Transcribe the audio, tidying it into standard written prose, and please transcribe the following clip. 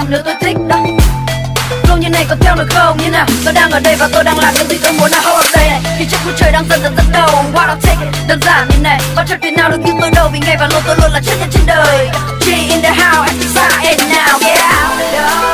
làm nếu tôi thích đó. Flow như này có theo được không? Như nào? Tôi đang ở đây và tôi đang làm những gì tôi muốn là hold up đây này. Khi chiếc mũi trời đang dần dần dẫn đầu, what I'll take it, đơn giản như này. Và chẳng thể nào được như tôi đâu, vì ngày và lâu tôi luôn là chất nhất trên đời. G in the house, exercise it now, get out.